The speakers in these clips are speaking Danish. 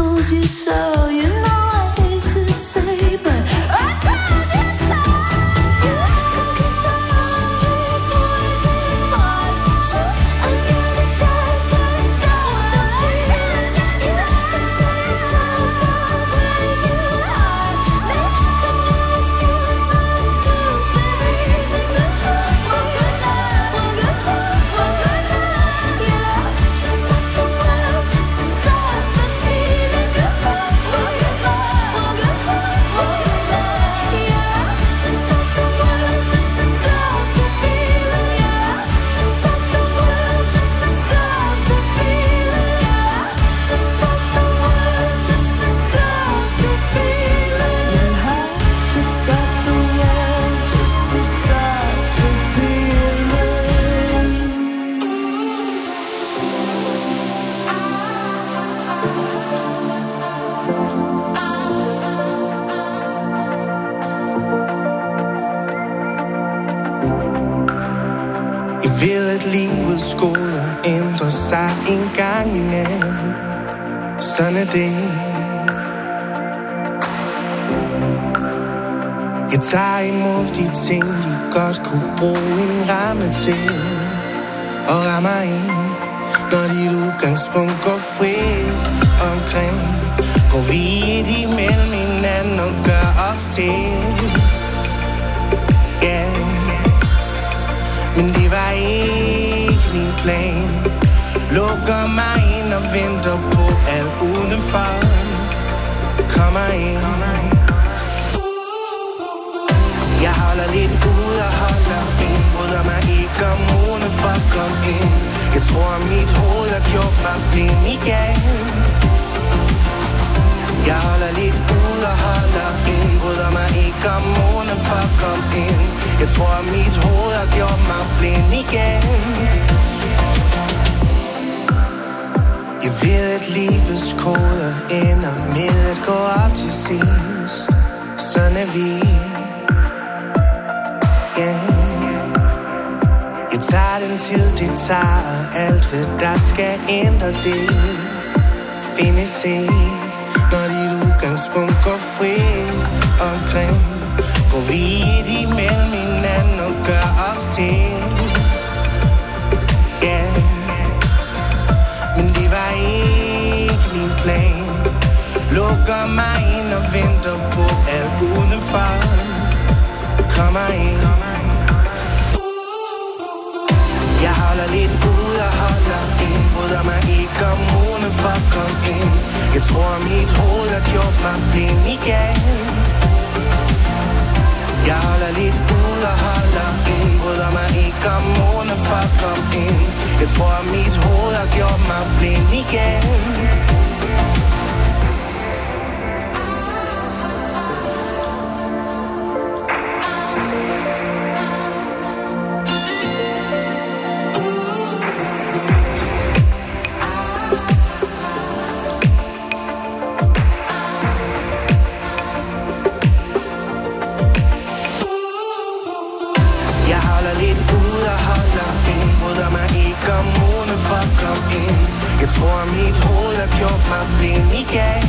told you so. You know I hate to say, but I told you so. You could be so hungry, poison bars. Sure, I'm gonna shine just the feeling. You can say it's just the way you are. Make no excuse, no stupid reason to one good night, one good night, one good night. Yeah, to stop the world, just to stop the feeling. One good night, one good night, one good night. Yeah, to stop the world, just to stop the feeling. Yeah, to stop the world, just to stop the feeling. Yeah, to stop the world, just to stop the feeling. You have to stop the world just to stop the feeling. Jeg ved, at livets goder ændrer sig en gang imellem. Sådan er det. Jeg tager imod de ting, de godt kunne bruge en ramme til. Og rammer ind, når dit udgangspunkt går fri omkring. Går vi et imellem hinanden og gør os til. Yeah. Men det var ikke min plan. Lukker mig ind og venter på alt udenfor. Kommer ind. Jeg holder lidt ud og holder ind. Bryder mig ikke om udenfor. Kom ind. Jeg tror mit hoved har gjort mig blind igen. Jeg holder lidt ud og holder ind. Bryder mig ikke om udenfor. Kom ind. Jeg tror mit hoved har gjort mig blind igen. Jeg ved, at livets koder ender med at gå op til sidst. Sådan er vi. Yeah. Jeg tager den tid, det tager. Alt hvad der skal ændre det findes ikke, når dit udgangspunkt går fri omkring. Går vi et imellem hinanden og gør os til. Yeah. Men det var ikke min plan. Lukker mig ind og venter på alt udenfor. Kommer ind. Jeg holder lidt ud og holder ind. Bryder mig ikke om udenfor. Kom ind. Jeg tror mit hoved har gjort mig blind igen. Jeg holder lidt ud og holder ind. Bryder mig ikke om udenfor. Kom ind. Jeg tror mit hoved har gjort mig blind igen. Jeg tror mit hoved har gjort mig blind igen.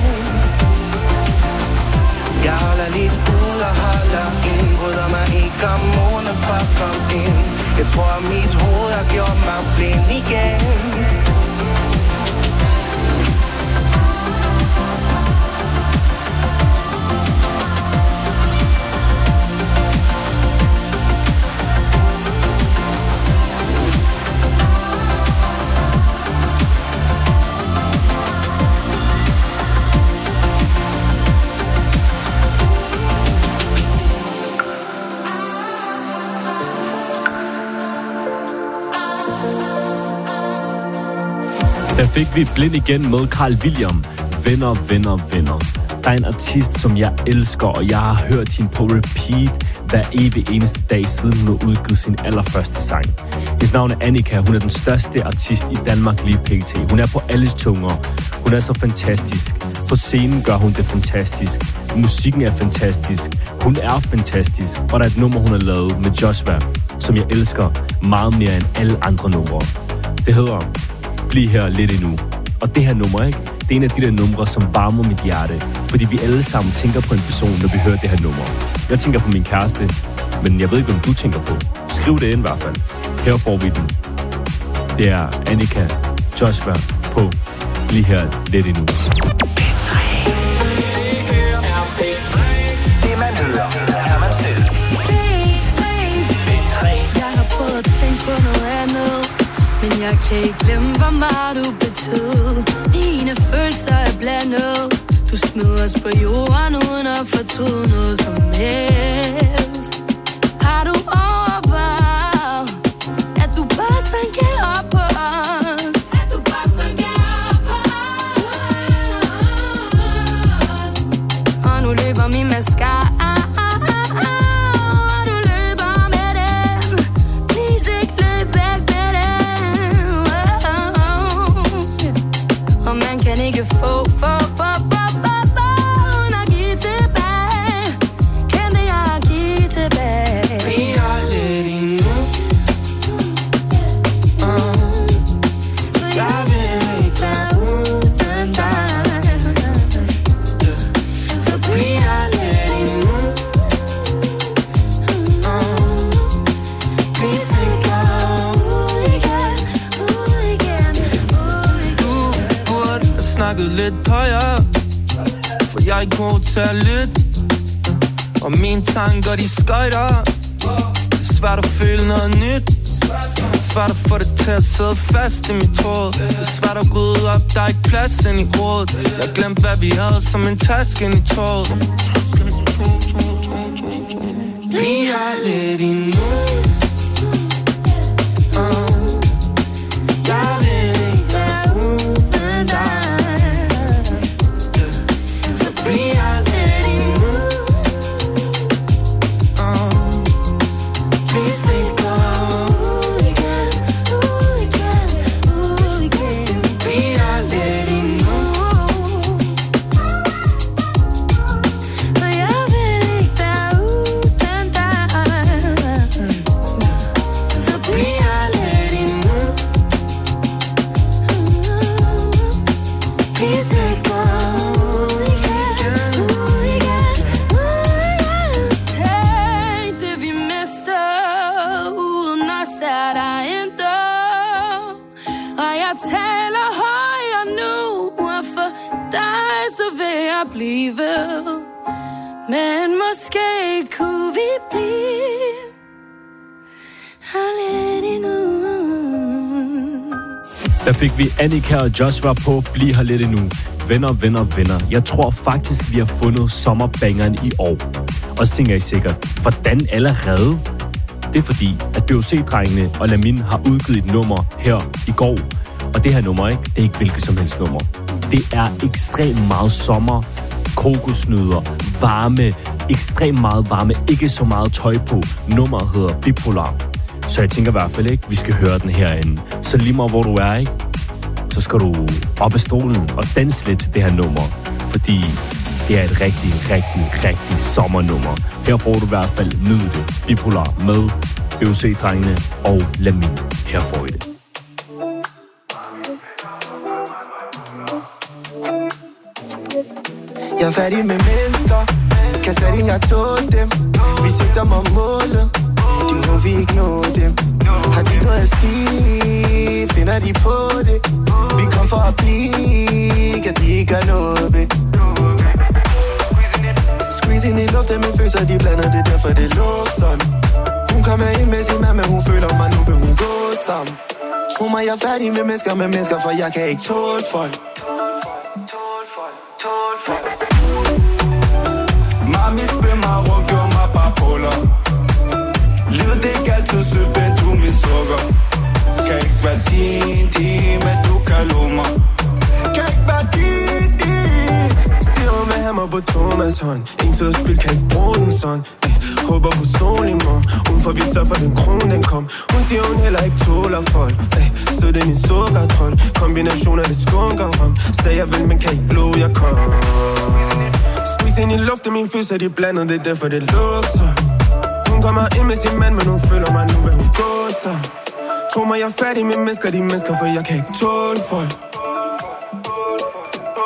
Jeg holder lidt ud og holder ind. Bryder mig ikke om udenfor. Kom ind. Jeg tror mit hoved har gjort mig blind igen. Der fik vi Blind igen med Carl William. Venner, venner, venner. Der er en artist, som jeg elsker, og jeg har hørt hende på repeat hver evig eneste dag, siden hun har udgivet sin allerførste sang. Hendes navn er Annika. Hun er den største artist i Danmark lige pt. Hun er på alles tunger. Hun er så fantastisk. På scenen gør hun det fantastisk. Musikken er fantastisk. Hun er fantastisk. Og der er et nummer, hun har lavet med Joshua, som jeg elsker meget mere end alle andre numre. Det hedder Bliv her lidt endnu. Og det her nummer, ikke? det er en af de der numre, som varmer mit hjerte. Fordi vi alle sammen tænker på en person, når vi hører det her nummer. Jeg tænker på min kæreste, men jeg ved ikke, om du tænker på. Skriv det ind i hvert fald. Her får vi den. Det er Annika Joshua på lige her lidt endnu. P3. Det man hører, er man selv. P3. Jeg har prøvet at tænke på noget andet, men jeg kan ikke glemme, hvor meget du betød. Mine følelser er blandet. Du smed os på jorden uden at fortryde noget som helst. Har du overvejet, at du bare sådan gav op på os? At du bare sådan gav op på os? Og nu løber min mascara. Lidt højere, for jeg er ikke god til at lytte. Og mine tanker, de skøjter. Det er svært at føle noget nyt. Det er svært at få det til at sidde fast i mit hoved. Det er svært at rydde op, der er ikke plads ind i rådet. Jeg glemte, hvad vi havde som en taske ind i toget. Bliver lidt endnu. Jeg vil ikke være uden dig. Men måske kunne vi blive lidt endnu. Der fik vi Annika og Joshua på Bliv her lidt endnu. Venner. Jeg tror faktisk, vi har fundet sommerbangeren i år. Og så tænker I sikkert, hvordan allerede? Det er fordi, at BOC-drengene og Lamin har udgivet et nummer her i går. Og det her nummer, ikke? Det er ikke hvilket som helst nummer. Det er ekstremt meget sommer, kokosnødder, varme, ekstremt meget varme, ikke så meget tøj på. Nummeret hedder Bipolar. Så jeg tænker i hvert fald ikke, vi skal høre den herinde. Så lige meget hvor du er, ikke? Så skal du op af stolen og danse lidt til det her nummer. Fordi det er et rigtig sommernummer. Her får du i hvert fald nyde det. Bipolar med BOC-drengene og Lamin. Her får I det. Jeg er færdig med mennesker, kan slet ikke engang tåle dem. Vi sigter mig målet, de må vi ikke nå dem. Har de noget at sige, finder de på det. Vi kom for at blive, kan de ikke gøre noget ved. Squeeze ind i luften, mine følelser de blander, det derfor det lugter sådan. Hun kommer ind med sin mand, men hun føler mig, nu vil hun gå sammen. Tro mig, jeg er færdig med mennesker, for jeg kan ikke tåle folk. Mami spil mig rundt, gjorde mig bare puller. Livet det ikke altid sødt, men du min sukker. Kan ikke være din, men du kan love mig. Kan ikke være din. Siger hun vil have mig på Thomas hånd. Ingen til at spille, kan ikke bruge den sådan. Håber på sol i morgen. Uden for vi sørger for den krone, den kom. Hun siger hun heller ikke tåler folk. Så det er min sukkertrol. Kombination af det skunker om. Sagde jeg vil, men kan ikke love, jeg kom. Squeeze ind i luften, mine følelser de blandet, det er derfor det lugter. Hun kommer ind med sin mand, men hun føler mig, nu vil hun gå så. Tro mig, jeg er færdig med mennesker, de mennesker, for jeg kan ikke tåle folk.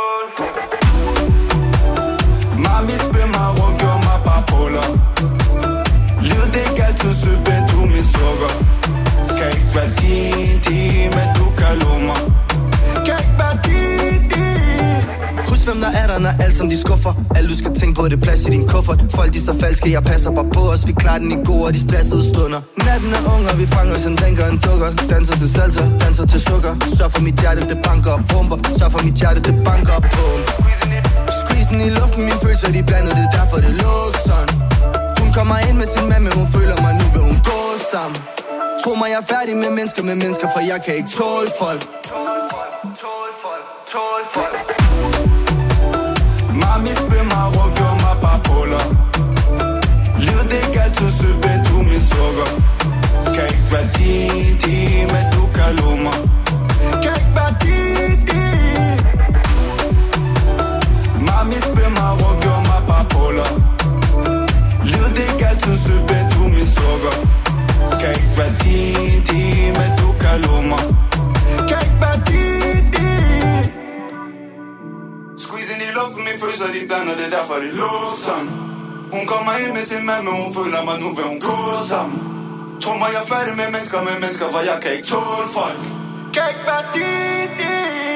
når alt som de skuffer. Alt du skal tænke på, det plads i din kuffert. Folk de så falske, jeg passer bare på os. Vi klarer den i gode og de stressede stunder. Natten er ung, og vi fanger os en drink og en dukker. Danser til salsa, danser til sukker. Sørg for mit hjerte, det banker og pumper. Sørg for mit hjerte, det banker og pumper. Squeezen i luften, mine følelser de blander. Det er derfor det lugter sådan. Hun kommer ind med sin mand, men hun føler mig, nu vil hun gå sammen. Tro mig, jeg er færdig med mennesker, for jeg kan ikke tåle folk. Mami spil mig rundt, gør mig bare puller. Livet det er ikke altid sødt, men du er min sukker. Kan ikke være din, men du kan love mig. Kan ikke være din. Mami spil mig rundt, gør mig bare puller. Livet det er ikke altid sødt, men du er min sukker. Kan ikke være din, men du kan love mig. Kan ikke være din. Squeeze ind i luften, mine følelser de blander, det er derfor det låser sammen. Hun kommer ind med sin mand, men hun føler mig, nu vil hun gå sammen. Tror mig, jeg er færdig med mennesker, for jeg kan ikke tåle folk. Kan ikke være din.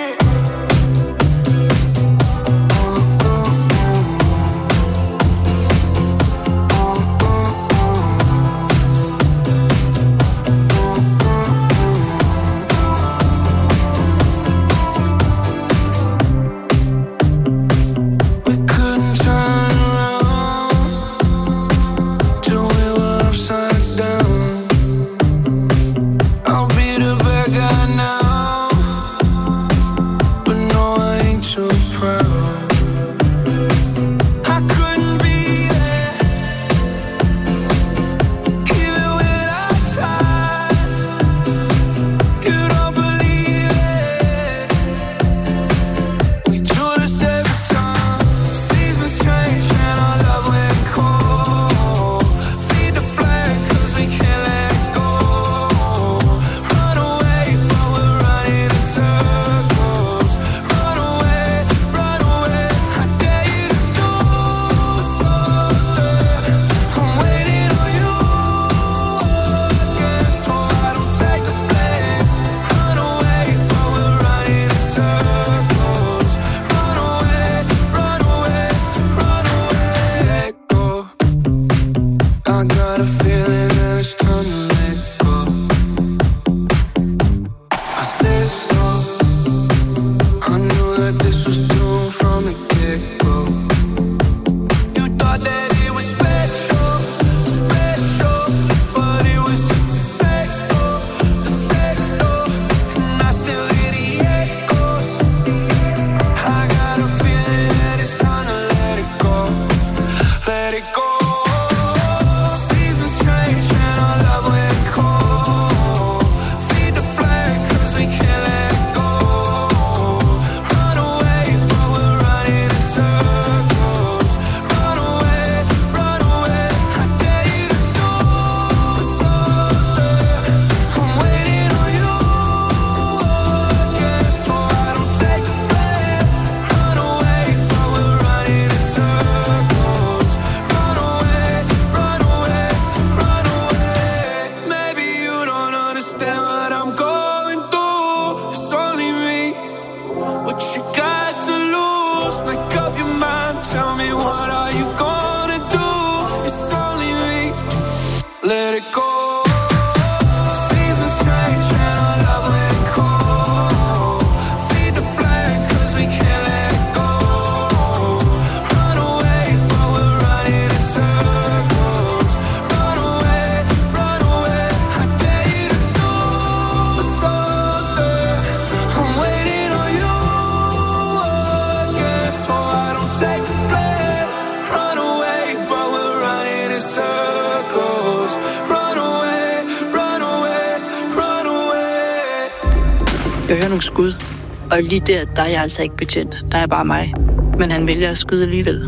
Jeg hører nogle skud, og lige der er jeg altså ikke betjent. Der er bare mig. Men han vælger at skyde alligevel.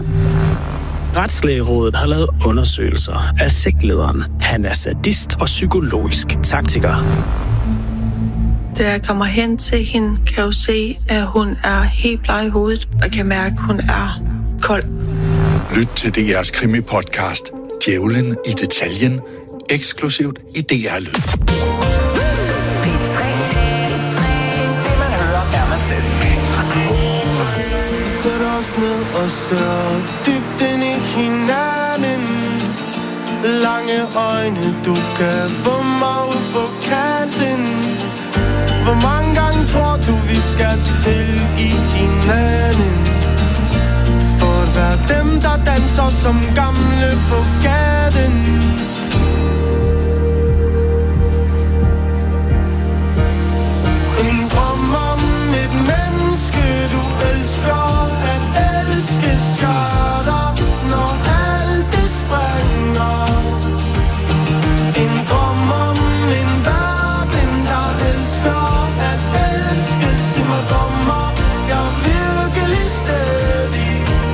Retslægerådet har lavet undersøgelser af sektlederen. Han er sadist og psykologisk taktiker. Da jeg kommer hen til hende, kan jeg jo se, at hun er helt bleg i hovedet, og kan mærke, at hun er kold. Lyt til DR's krimi-podcast, Djævlen i detaljen, eksklusivt i DR Lyd. Det man hører, er man selv. Sætter os ned og ser dybt ind i hinanden. Lange øjne, du kan få mig ud på kanten. Hvor mange gange tror du, vi skal til i hinanden? For at være dem, der danser som gamle på gaden. En drøm om et menneske, du elsker. At elskes gør dig, når alt det springer. En drøm om en verden, der elsker. At elskes i mig drømmer jeg virkelig stadig.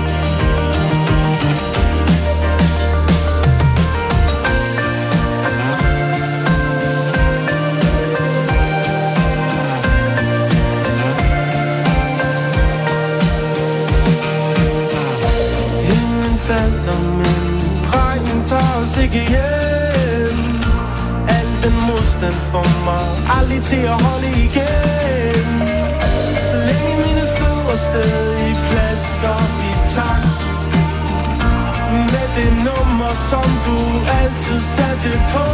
Himlen falder, men regnen tager os ikke hjem. Al den modstand får mig aldrig til at holde igen. Så længe mine fødder stadig plasker i takt med det nummer, som du altid satte på.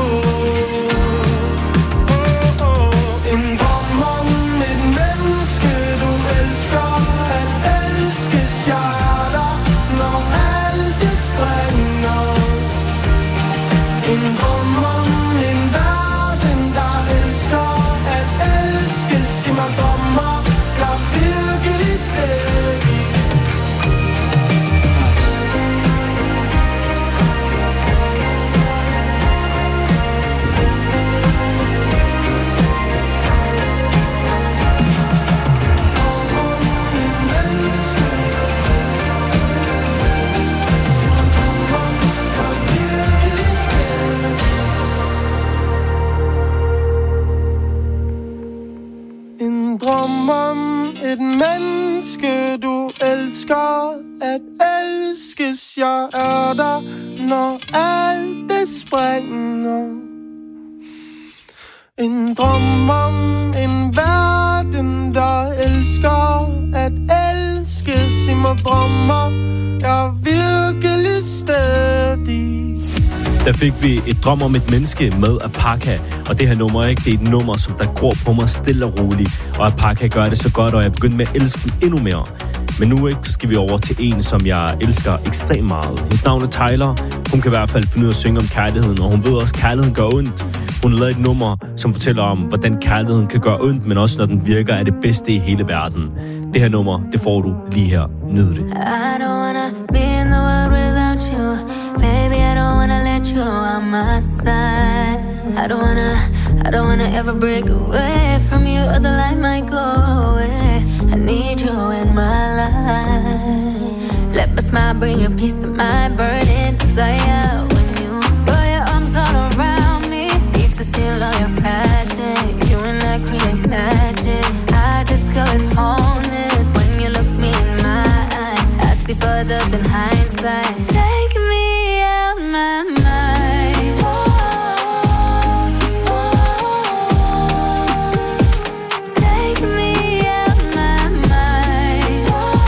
En drøm om et menneske, du elsker. At elskes jeg er der, når alt det springer. En drøm om en verden, der elsker. At elskes i mig drømmer jeg virkelig stadig. En drøm om et menneske, du elsker. At elskes jeg er der, når alt det springer. En drøm om en verden, der elsker. At elskes i mig drømmer jeg virkelig stadig. Der fik vi et drøm om et menneske med Apaka. Og det her nummer, ikke? Det er et nummer, som der går på mig stille og roligt. Og Apaka gør det så godt, og jeg begyndte med at elske den endnu mere. Men nu, ikke, så skal vi over til en, som jeg elsker ekstremt meget. Hendes navn er Tyler. Hun kan i hvert fald finde ud af at synge om kærligheden, og hun ved også, at kærligheden gør ondt. Hun har lavet et nummer, som fortæller om, hvordan kærligheden kan gøre ondt, men også når den virker, er det bedste i hele verden. Det her nummer, det får du lige her. Nyd det. I don't wanna be in the world without you. Baby, I don't wanna let you on my side. I don't wanna ever break away from you, or the light might go away. I need you in my life. Let my smile bring a piece of my burden desire. When you throw your arms all around me, need to feel all your passion. You and I create magic. I just couldn't hold this when you look me in my eyes. I see further than hindsight. Take me out my mind. Take me out my mind.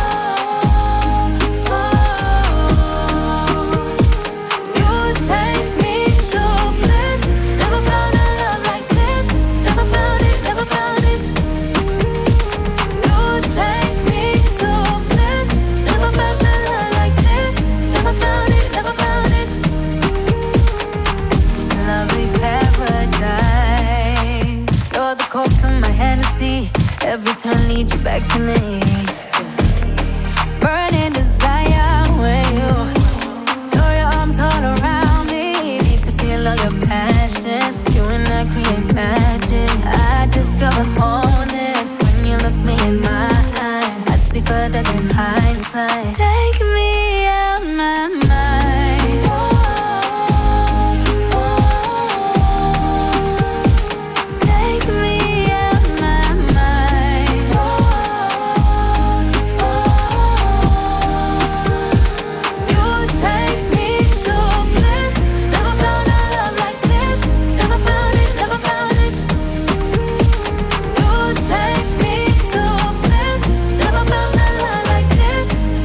You take me to bliss. Never found a love like this. Never found it, never found it. You take me to bliss. Never found a love like this. Never found it, never found it. Lovely paradise. You're the coke to my Hennessy. Every turn leads you back to me. Burning desire when you throw your arms all around me. Need to feel all your passion. You and I create magic. I discover wholeness when you look me in my eyes. I see further than hindsight. Take me out my mind. Take me out my mind. You take me to bliss. Never found a love like this. Never found it, never found it. You take me to bliss. Never found a love like this.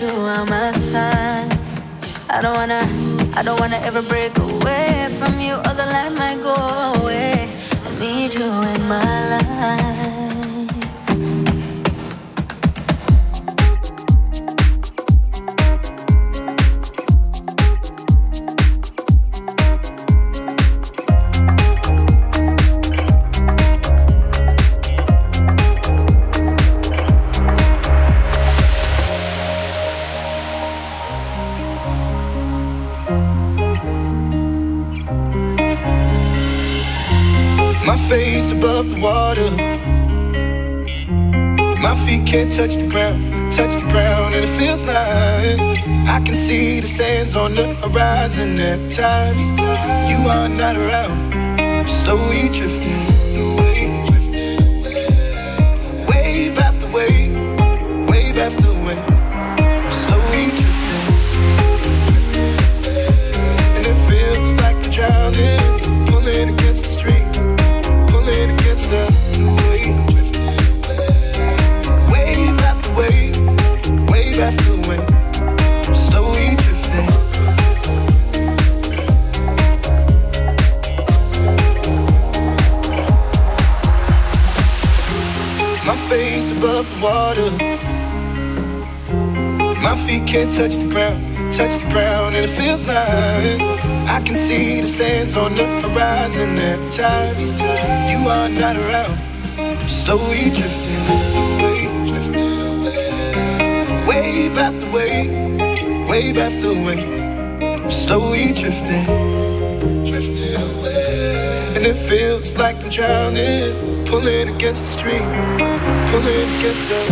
you on my side. I don't wanna ever break away from you, or the light might go away. I need you in my life. Face above the water, my feet can't touch the ground, and it feels like I can see the sands on the horizon every time you are not around. I'm slowly drifting away, wave after wave, wave after wave. I'm slowly drifting, and it feels like I'm drowning, pulling against the stream. Against the wave, wave after wave, wave after wave, I'm slowly drifting. My face above the water, my feet can't touch the ground, and it feels like I can see the sands on the horizon every time you are not around. I'm slowly drifting away, wave after wave, wave after wave. I'm slowly drifting away, and it feels like I'm drowning, pulling against the stream, pulling against the.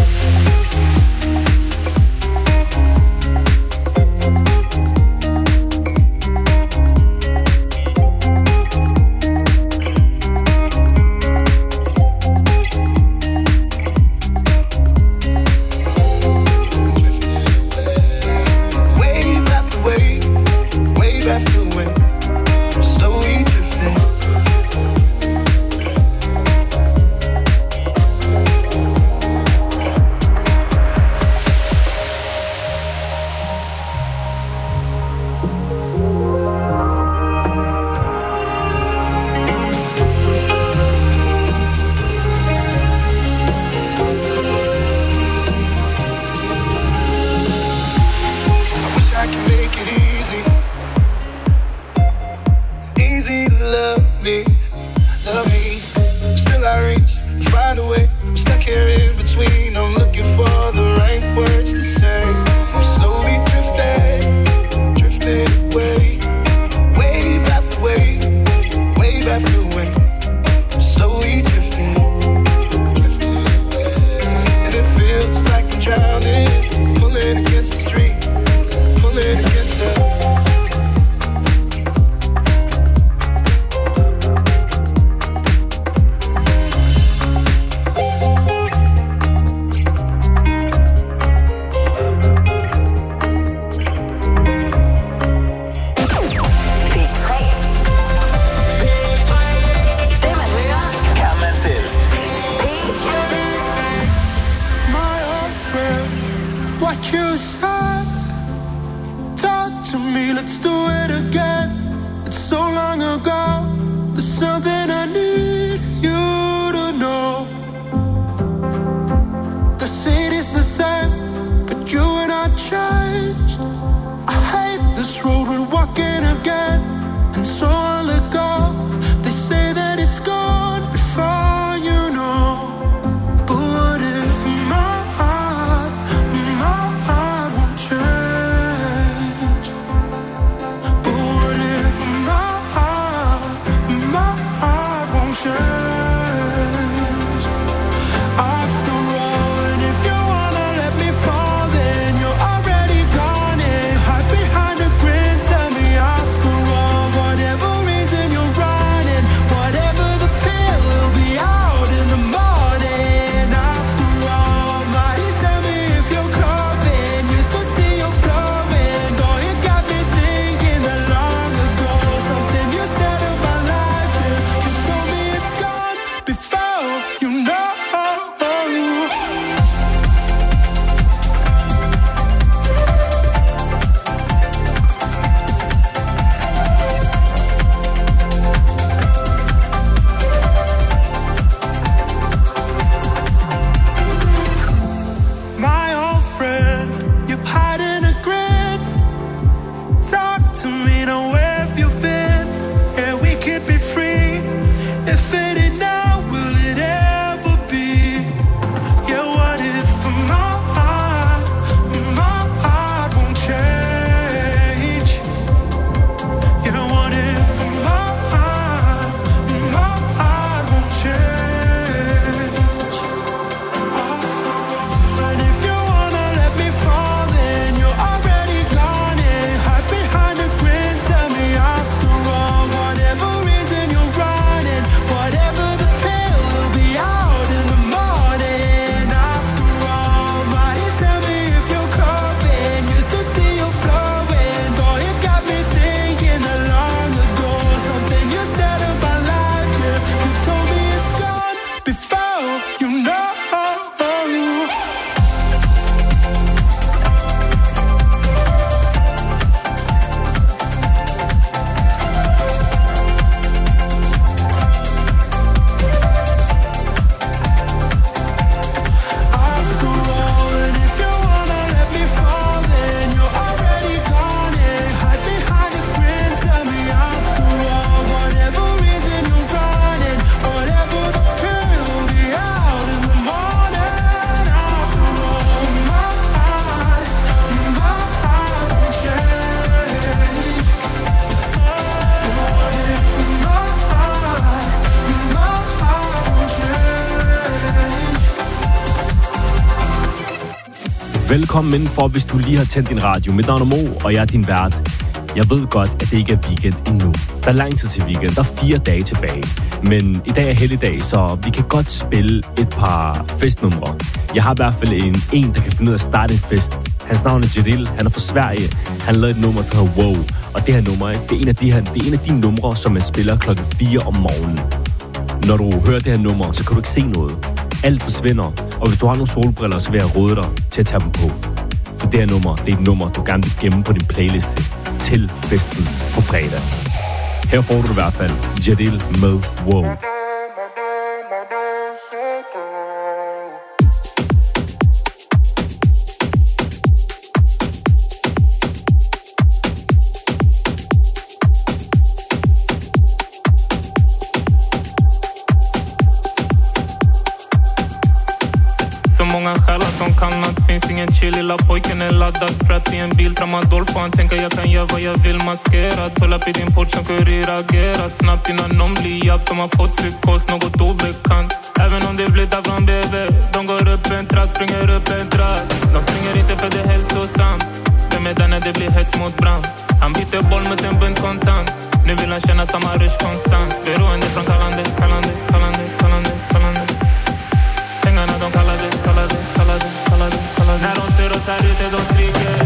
Velkommen indenfor, hvis du lige har tændt din radio. Mit navn er Mo, og jeg er din vært. Jeg ved godt, at det ikke er weekend endnu. Der er lang tid til weekend. Der er 4 dage tilbage. Men i dag er helligdag, så vi kan godt spille et par festnumre. Jeg har i hvert fald en der kan finde ud af at starte en fest. Hans navn er Jadil. Han er fra Sverige. Han lavede et nummer, der hedder Wow. Og det her nummer, det er en af de numre, som man spiller klokken 4 om morgenen. Når du hører det her nummer, så kan du ikke se noget. Alt forsvinder. Og hvis du har nogle solbriller, så vil jeg råde dig til at tage dem på. For det her nummer, det er et nummer, du gerne vil gemme på din playliste til festen på fredag. Her får du i hvert fald Jadil med Wow. Många själar som kannat. Finns ingen chill, lilla pojken är laddad. Strapp i en bil, tramadol. Får han tänka jag kan göra vad jag vill maskerat. Pull upp i din port som kurir agerar snabbt innan någon blir japp. De har fått psykos, något obekant. Även om det flyttar från BB. De går upp en trapp, springer upp en trapp. De springer inte för det är hälsosamt. Vem är där när det blir hets mot brand? Han byter boll mot en bunt kontant. Nu vill han känna samma rush konstant. Beroende från kallande. Pengarna de kallar det. När de ser oss här ute de skriker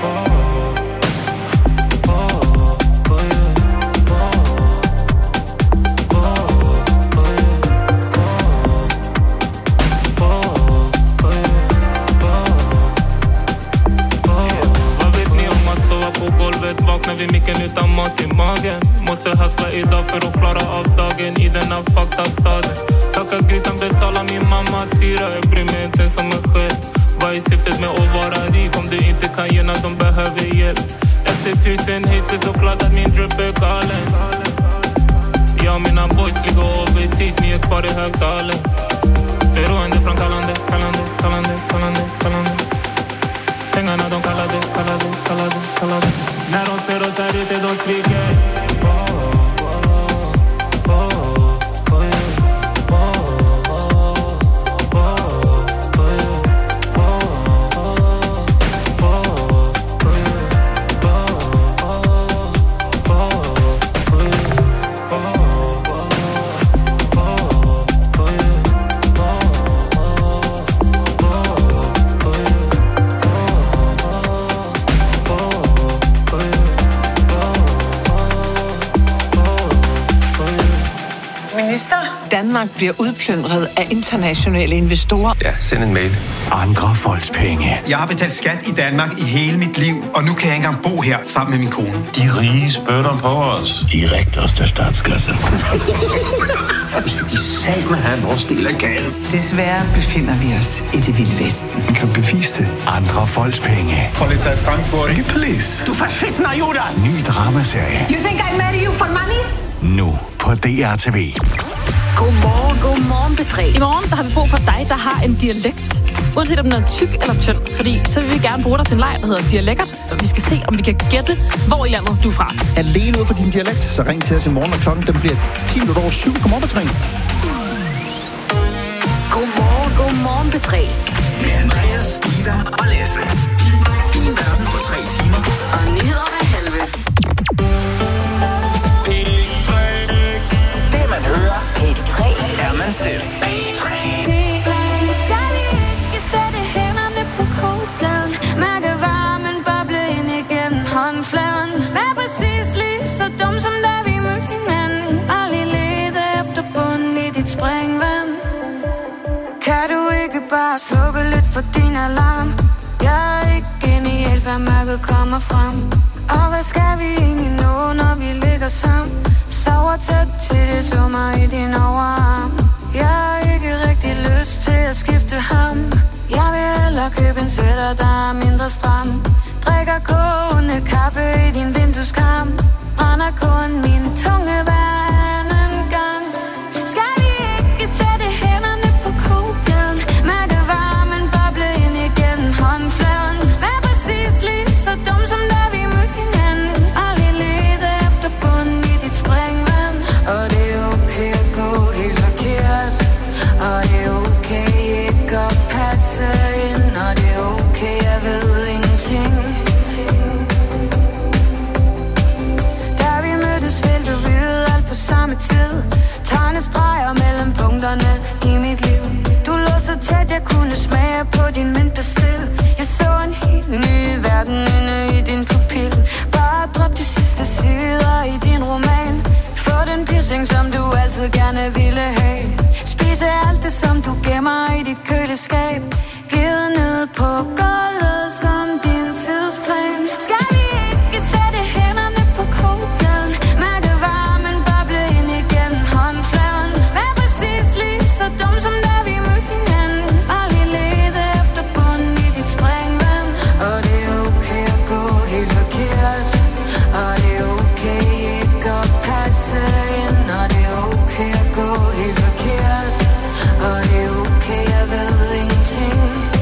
Vad vet ni om att sova på golvet? Vaknar vid micken utan mat i magen. Måste hustla idag för att klara av dagen i denna fucked up staden. Tacka Gud kan betala min mammas hyra. Jag bryr mig inte som mig själv. Vad är syftet med att vara rik om du inte kan ge när de behöver hjälp? Efter 1000 hits är såklart att min drip är galen. Jag och mina boys ligger overseas, ni är kvar i Högdalen. Beroende från kallande. Pengarna de kallar det. När de ser oss här ute de skriker Danmark bliver udplyndret af internationale investorer. Ja, send en mail. Andre folks penge. Jeg har betalt skat i Danmark i hele mit liv, og nu kan jeg ikke engang bo her sammen med min kone. De rige spytter på os. I rigtigste statskasse. Så skal vi satme have vores del af gaden. Desværre befinder vi os i det vilde vesten. Man kan bevise det. Andre folks penge. Polizei Frankfurt. Ikke police. Du verschissener Judas! Ny dramaserie. You think I marry you for money? Nu på DRTV. Godmorgen, P3. I morgen der har vi brug for dig, der har en dialekt. Uanset om den er tyk eller tynd. Fordi så vil vi gerne bruge dig til en leg, der hedder Dialekkert. Og vi skal se, om vi kan gætte, hvor i landet du er fra. Alene ud for din dialekt, så ring til os i morgen, og klokken den bliver 7:10. Godmorgen, P3. Godmorgen, P3. Med Andreas, Ida og Lasse. Din verden på 3 timer. Og nyheder med helvede. Det man hører, P3 er man selv. Skal vi ikke sætte hænderne på kogepladen? Mærke varmen boble ind igennem håndfladen. Vær præcis lige så dum som da vi mødte hinanden. Aldrig lede efter bunden i dit springvand. Kan du ikke bare slukke lidt for din alarm? Jeg er ikke genial, hvad mørket kommer frem. Og hvad skal vi egentlig nå, når vi ligger sammen? Sover tæt til det summer i din overarm. Jeg har ikke rigtig lyst til at skifte ham. Jeg vil hellere købe en sweater, der er mindre stram. Drikker kogende kaffe i din vindueskarm. Brænder kun min tunge hver anden gang. Skal vi ikke sætte hænderne på kogepladen? Mærke varmen boble ind igennem håndfladen. Vær præcis lige så dum som da vi mødte hinanden. Aldrig lede efter bunden i dit springvand. Og det er okay at gå helt forkert. Og det er okay ikke at passe ind. Og det er okay at køleskab. Glider ned på gulvet som din tidsplan. Skal vi ikke sætte hænderne på kogepladen? Mærke varmen boble ind igennem håndfladen. Vær præcis lige så dum som da vi mødte hinanden. Og lige lede efter bunden i dit springvand. Og det er okay at gå helt forkert. Og det er okay ikke at passe ind. Og det er okay at gå helt forkert. Og det er okay, jeg ved ingenting.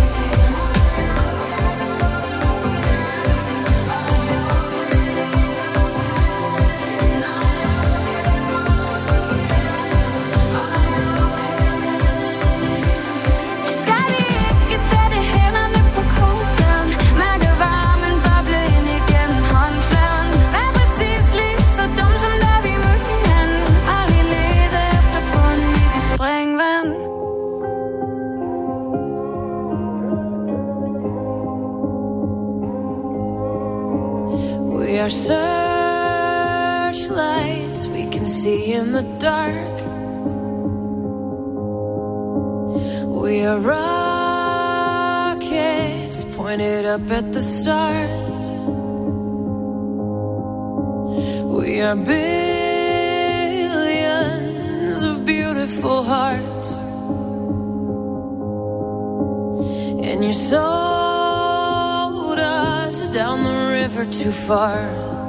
Skal vi ikke sætte hænderne på kogepladen? Mærke varmen boble ind igennem håndfladen. Vær præcis lige så dum som da vi mødte hinanden. Og lige lede efter bunden i dit springvand. We are searchlights we can see in the dark. We are rockets pointed up at the stars. We are billions of beautiful hearts. And you sold us down the river too far.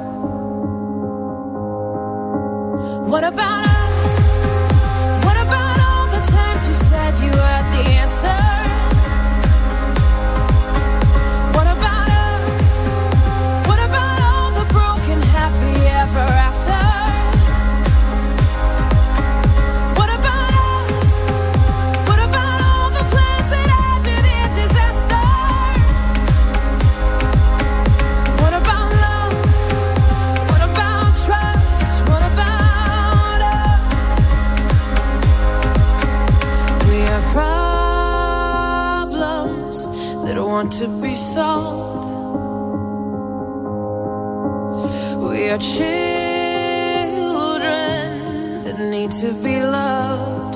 What about us? What about all the times you said you had the answers? What about us? What about all the broken happy ever after? What about us? What about all the plans that ended in disaster? What about love? What about trust? What about us? We are problems that want to be solved. We are children that need to be loved.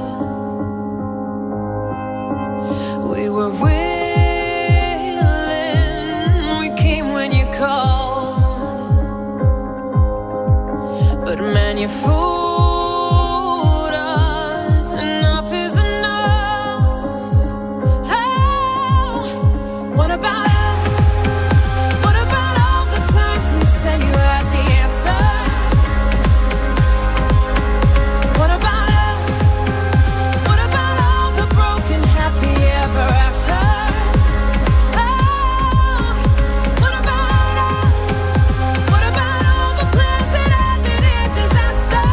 We were willing, we came when you called. But man, you fooled us. Enough is enough. Oh, what about us? What about all the times you said you had the answer? What about us? What about all the broken happy ever after? Oh, what about us? What about all the plans that ended in disaster?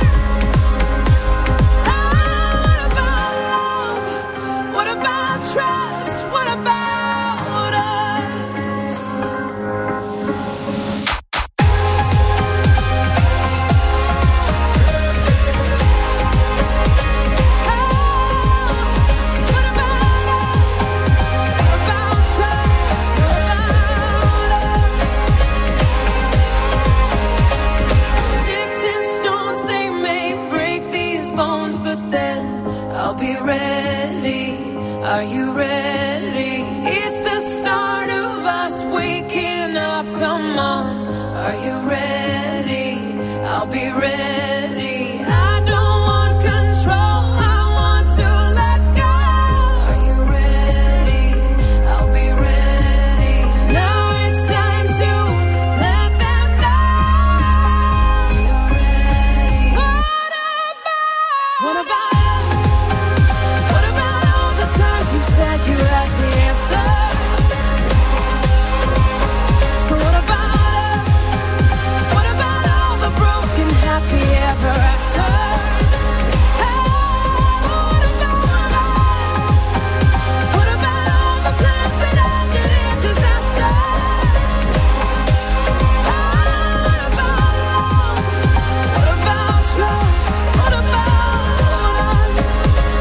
Oh, what about love? What about trust? What about us? What about trust? What about us? Sticks and stones, they may break these bones, but then I'll be ready. Are you ready? It's the start of us waking up. Come on, are you ready? I'll be ready. I don't want control. I want to let go. Are you ready? I'll be ready. 'Cause now it's time to let them know you're ready. What about us? What about all the times you said you had the answer? So what about us? What about all the broken happy ever after? What about us? What about all the plans that ended in disaster? What about love? What about trust? What about us?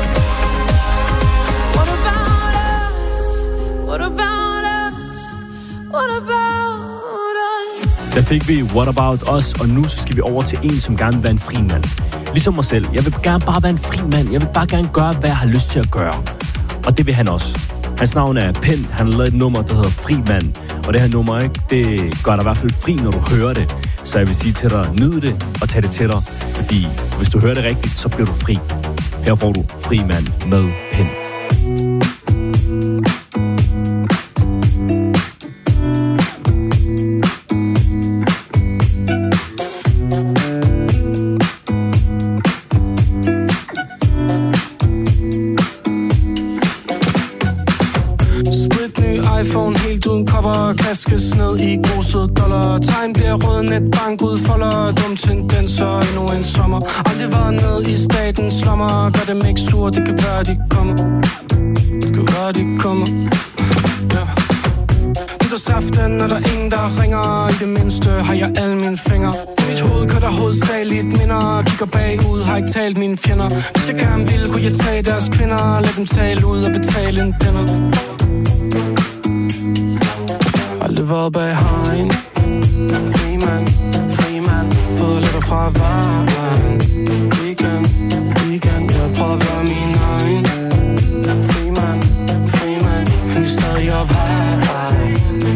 What about us? What about us? What about us? Der fik vi What About Us, og nu så skal vi over til en, som gerne vil være en fri mand. Ligesom mig selv. Jeg vil gerne bare være en fri mand. Jeg vil bare gerne gøre, hvad jeg har lyst til at gøre. Og det vil han også. Hans navn er Pen. Han har lavet et nummer, der hedder Fri Mand. Og det her nummer, ikke, det gør dig i hvert fald fri, når du hører det. Så jeg vil sige til dig, nyd det og tag det til dig. Fordi hvis du hører det rigtigt, så bliver du fri. Her får du Fri Mand med Pen. iPhone helt uden cover, kaskes ned i gruset dollar. Tegn bliver rød, netbank udfolder, dum tendenser, endnu en sommer. Aldrig været ned i statens lommer, gør dem ikke sur, det kan være de kommer. Det kan være de kommer, ja. Nytårsaften, når der er ingen, der ringer. I det mindste har jeg alle mine fingre. I mit hoved kører der hovedsageligt minder. Kigger bagud, har ikke talt mine fjender. Hvis jeg gerne ville, kunne jeg tage deres kvinder. Lad dem tale ud og betale en dinner. Aldrig været bag hegn. Fri mand, fået lidt fra vejen. Weekend, jeg prøver at være min egen. Fri mand, han er stadig op high.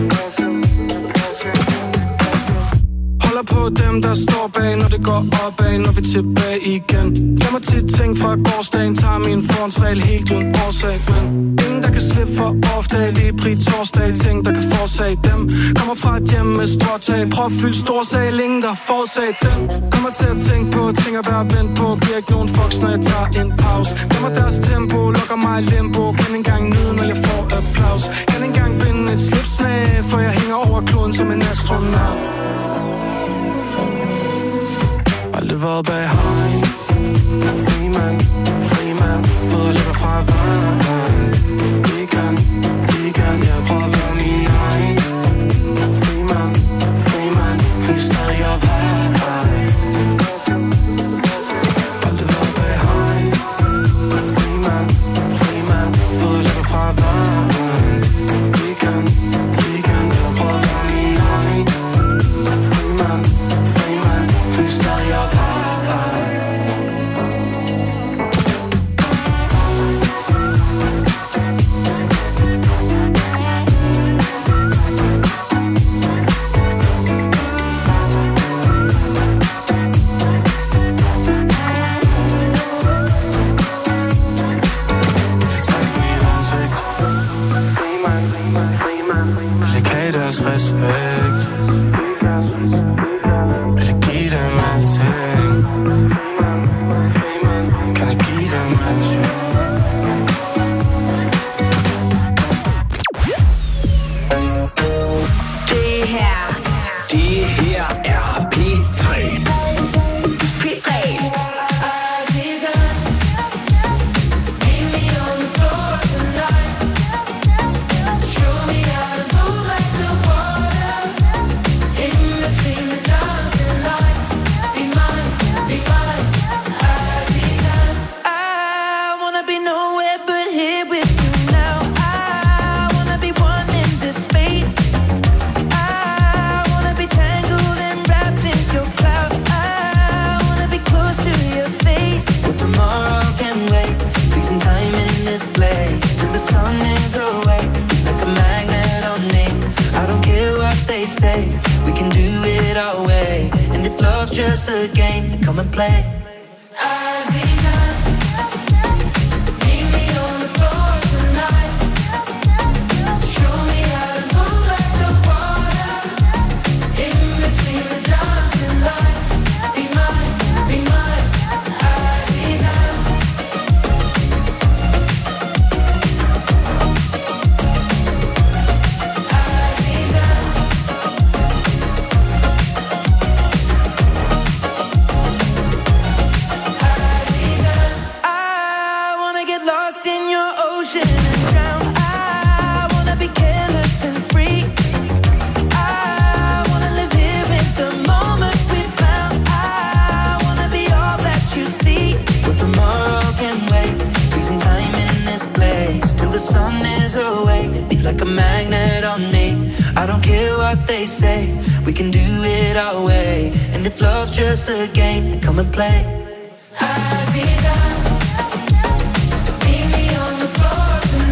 Holder på dem, der står bag, når det går opad, når vi er tilbage igen. Glemmer tit ting fra gårdsdagen, tager min forhåndsregel helt uden årsag. Men ingen, der kan slippe for ofte, lige pri torsdag, ting, der kan forsage dem. Kommer fra et hjem med stråtag, prøv at fylde stor sag, ingen, der forsag dem. Kommer til at tænke på ting at være vendt på, giver ikke nogen fucks, når jeg tager en pause. Glemmer deres tempo, lukker mig i limbo, kan ikke engang nyde, når jeg får applaus. Kan ikke engang binde et slipsnag, for jeg hænger over kloden som en astronaut. Aldrig været bag hegn. Fri mand, fået lidt fra vejen. Weekend, jeg prøver at være min egen. Fri mand, han er stadig op high. Aldrig været bag hegn. Fri mand, fået lidt fra vejen. Weekend, jeg prøver at være min egen. Fri mand, han er stadig op high. Respekt. Vil jeg give dem alting? Kan jeg give dem alting? Det her er P3. P3. Just a game, come and play. Like a magnet on me. I don't care what they say. We can do it our way. And if love's just a game, then come and play. Meet me on the floor tonight.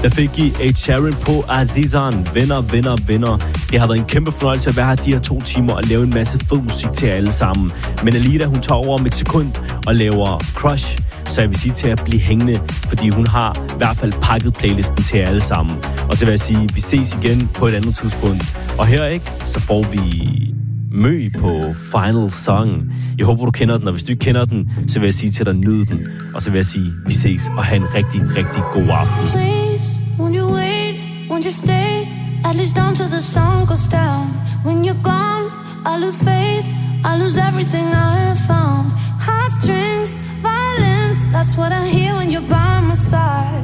Der fik I Ed Sheeran på Azizan. Venner. Det har været en kæmpe fornøjelse at være her de her 2 timer og lave en masse fed musik til alle sammen. Men Alida, hun tager over om et sekund og laver Crush. Så jeg vil sige til at blive hængende, fordi hun har i hvert fald pakket playlisten til alle sammen. Og så vil jeg sige, vi ses igen på et andet tidspunkt. Og her ikke, så får vi Mø på Final Song. Jeg håber, du kender den, og hvis du ikke kender den, så vil jeg sige til dig, nyd den. Og så vil jeg sige, vi ses og have en rigtig, rigtig god aften. Please, won't you wait, won't you stay, at least until the sun goes down. When you're gone, I lose faith, I lose everything I have found. Heartstrings, violence, that's what I hear when you're by my side.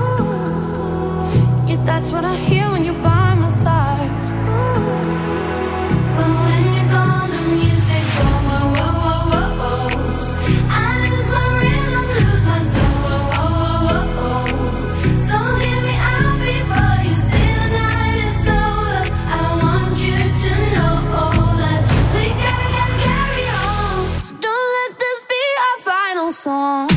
Yeah, that's what I hear when you're by my side. But when you're gone, the music goes, whoa, whoa, whoa, whoa. I lose my rhythm, lose my soul, whoa, whoa, whoa, whoa. So hear me out before you say the night is over. I want you to know that we gotta carry on. So don't let this be our final song.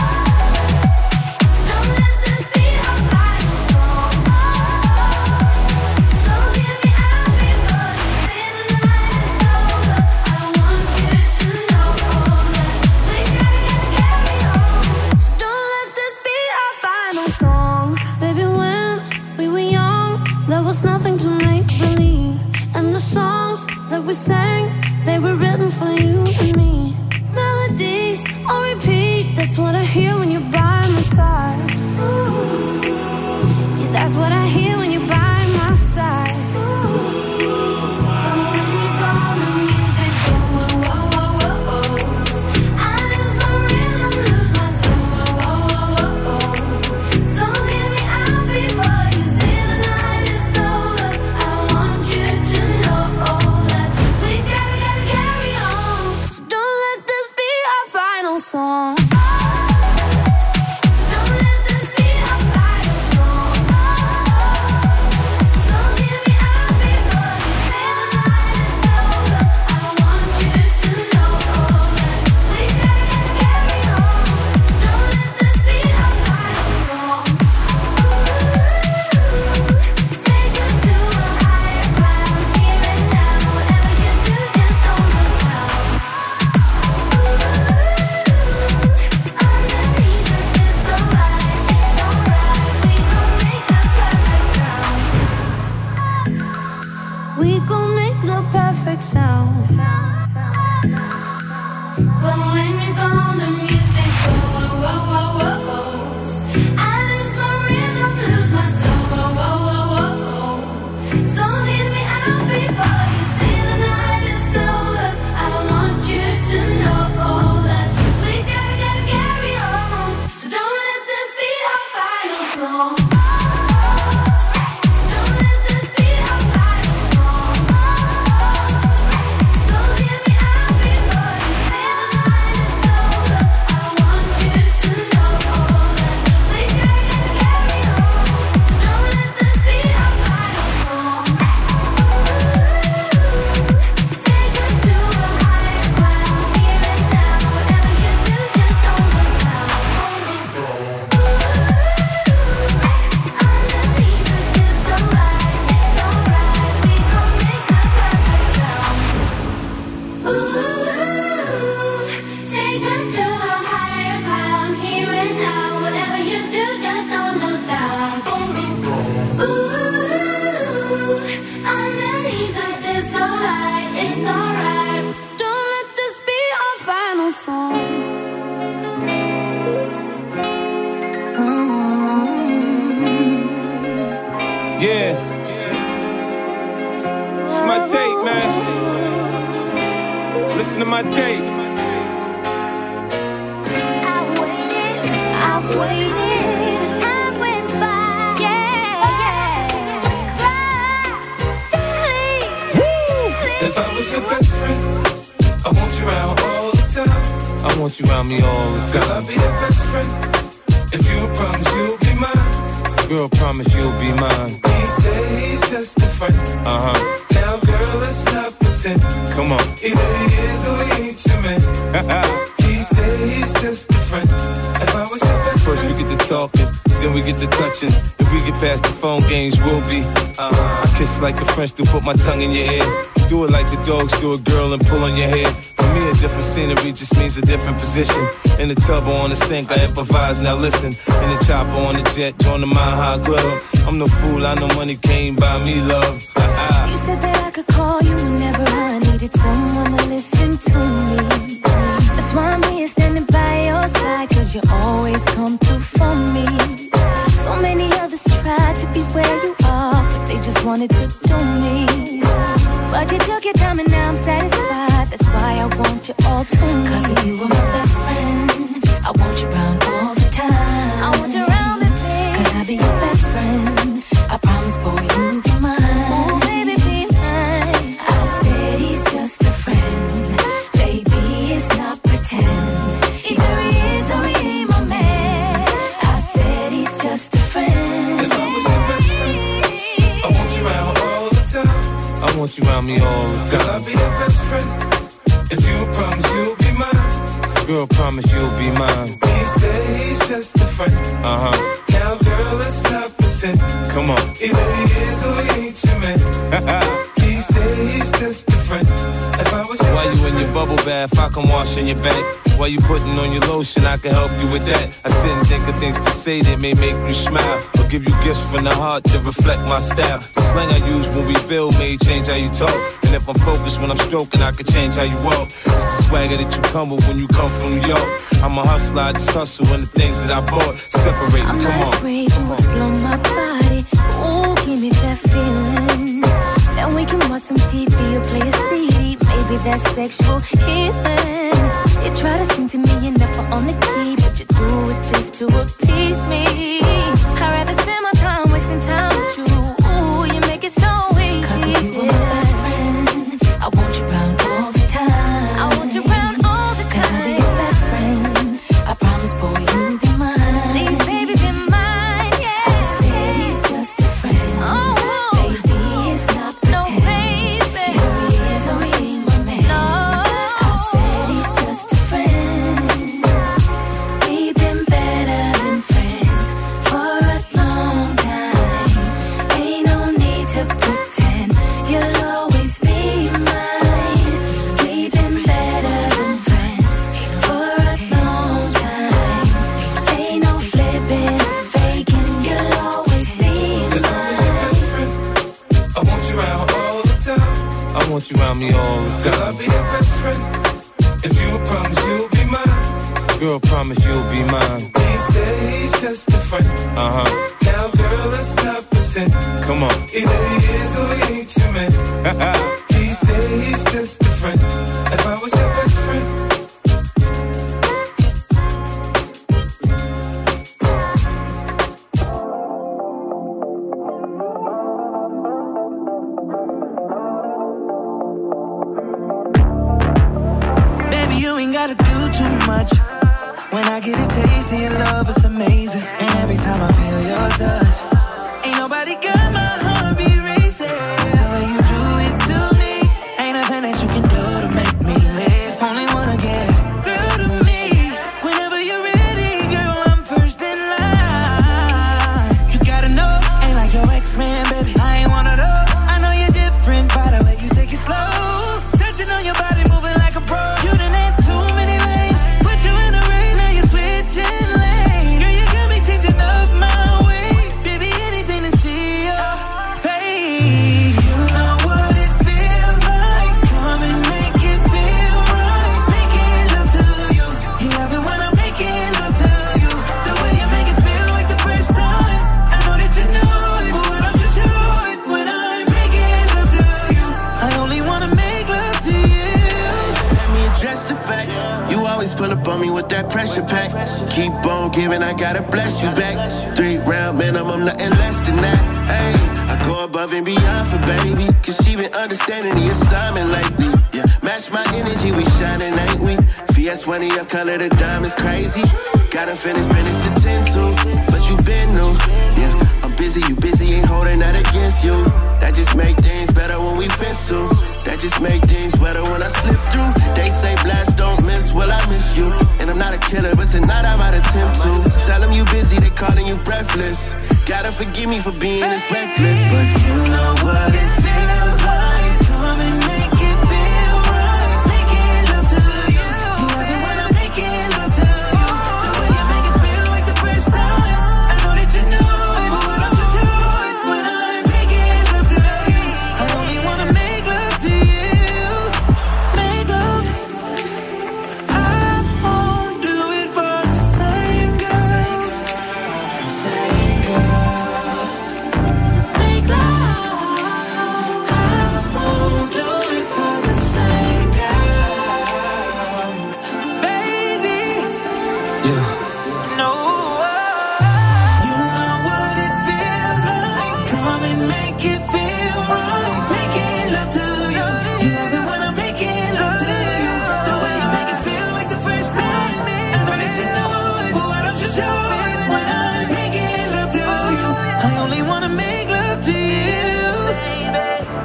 We sang, they were written for you and me. Melodies on repeat, that's what I hear when you're by my side. Yeah, that's what I hear when you're by my side. And when you're gone, the music goes, whoa, whoa, whoa, whoa. I lose my rhythm, lose my soul, whoa, whoa, whoa, whoa. So hear me out before you say the night is over. I want you to know that we gotta carry on. So don't let this be our final song. We gon' make the perfect sound. But when you're gone, the music goes, whoa, whoa, whoa, whoa. I lose my rhythm, lose my soul, whoa, whoa, whoa, whoa. So hear me out before you say the night is over. I want you to know that we gotta carry on. So don't let this be our final song. Yeah. It's my tape, man. Listen to my tape. I've waited, time went by. Yeah. Silly. If I was your best friend, I want you around all the time. I want you around me all the time. Girl, I'll be your best friend. If you promise you'll be mine. Girl, promise you'll be mine. He said he's just a friend. Now, girl, let's not pretend. Come on. Either he is or he ain't your man. He said he's just a friend. If I was your best friend. First we get to talking, then then we get to touching. If we get past the phone games, we'll be. I kiss like the French do, put my tongue in your ear. Do it like the dogs do a girl and pull on your hair. For me, a different scenery just means a different position. In the tub or on the sink, I improvise, now listen. In the chopper on the jet, join the Mile High Club. I'm no fool, I know money can't buy me love. You said that I could call you whenever I needed someone to listen to me. That's why I'm here standing by your side, cause you always come through for me. So many others tried to be where you are, but they just wanted to do me. But you took your time and now I'm satisfied. That's why I want you all to me. Cause if you were my best friend, I want you around all the time. I want you around with me. Cause I'll be your best friend. I promise, boy, you'll be mine. Oh, baby, be mine. I said he's just a friend. Baby, it's not pretend. Either he is or he ain't my man. I said he's just a friend. If I was your best friend, I want you around all the time. I want you around me all the time. Girl, I'll be your best friend. If you promise you'll be mine. Girl, promise you'll be mine. He said he's just a friend. Now, girl, let's not pretend. Come on. Either he is or he ain't your man. He said he's just a friend. If I was your While you in your bubble bath, I can wash in your back. While you putting on your lotion, I can help you with that. I sit and think of things to say that may make you smile, or give you gifts from the heart to reflect my style. The slang I use when we build may change how you talk. And if I'm focused when I'm stroking, I can change how you walk. It's the swagger that you come with when you come from New York. I'm a hustler, I just hustle in the things that I bought. Separate, I'm come not on. afraid to explore my body. Ooh, give me that feeling. Then we can watch some TV or play a CD. Maybe that's sexual healing. You try to sing to me, you're never on the key, but you do it just to appease me. I'd rather spend my time wasting time with you. Ooh, you make it so easy. Cause if you were my best friend, I want you around all the time. I want you around all the time. Can I be your best friend? I promise, boy, you'll be mine. Please, baby, be mine, yeah. I said he's just a friend. Oh, baby, it's not pretend. No, baby. Either he is or he ain't my man. No. I said he's just a friend. We've been better than friends for a long time. Ain't no need to pretend. You'll always be mine. We've been better than friends for a long time. Ain't no flipping, faking. You'll always be mine. I want you around all the time. I want you around me all the time. Girl, I'll be your best friend. If you promise you'll be mine. Girl, promise you'll be mine. He said he's just a friend. Now, girl, let's not pretend. Come on. Either he is or he ain't your man. He said he's just a friend. If I was your best friend. Baby, you ain't gotta do too much. When I get a taste of your love, it's amazing. And every time I feel your touch, ain't nobody got my heartbeat racing. The way you do it to me, ain't nothing that you can do to make me live. Only wanna get through to me. Whenever you're ready, girl, I'm first in line. You gotta know, ain't like your ex-man, baby. I ain't one of those. I know you're different by the way you take it slow. Touching on your body, moving like a pro. You done had too many lanes. Put you in a race, now you're switching lanes. Girl, you got me changing up my way. Baby, anything to see your face. You know what it feels like. Come and make it feel right. Making love to you. You love it when I'm making love to you. The way you make it feel like the first time. I know that you know it, but why don't you show it when I'm making love to you? I only wanna make love to you. Let me address the facts. You always pull up on me with that pressure pack. Keep on giving, I gotta bless you back. 3 round minimum, nothing less than that. Hey, I go above and beyond for baby, cause she been understanding the assignment lately. Yeah, match my energy, we shining, ain't we? VS money up, color the diamonds crazy. Gotta finish business to 10 to, but you been new. Yeah, I'm busy, you busy, ain't holding that against you. That just make things better when we fin soon. That just make things better when I slip through. They say blast don't miss, well I miss you. And I'm not a killer, but tonight I might attempt to. Tell them you busy, they calling you breathless. Gotta forgive me for being this reckless, but you know what it feels like. Come and make it feel right. Making love to you. You love it when I'm making love to you. The way you make it feel like the first time. I know that you know it, but why don't you show it when I'm making love to you? I only wanna make love to you. Make love. I won't do it for the same girl. Same girl. Make love. I won't do it for the same girl. Baby. Yeah. No. You know what it feels like. Come and make it feel right. Making love to you. You love it when I'm making love to you. The way you make it feel like the first time. I know that you know it, but why don't you show it when I'm making love to you? I only wanna make love to you, baby.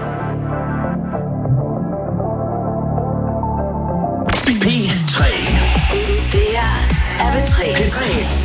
P3. Det her er P3. P3.